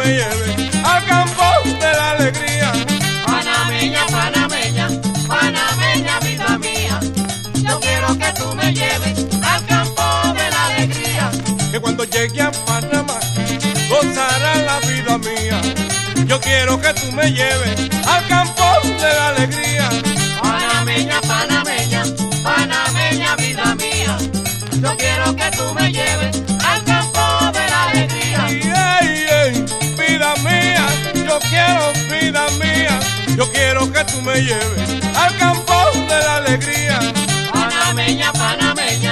me lleves al campo de la alegría. Panameña, panameña, panameña, vida mía, yo quiero que tú me lleves al campo de la alegría. Que cuando llegue a Panamá gozará la vida mía. Yo quiero que tú me lleves al campo de la alegría. Panameña, panameña, panameña, vida mía, yo quiero que tú me lleves al campo de la alegría. Vida mía, yo quiero, vida mía, yo quiero que tú me lleves al campo de la alegría. Panameña, panameña,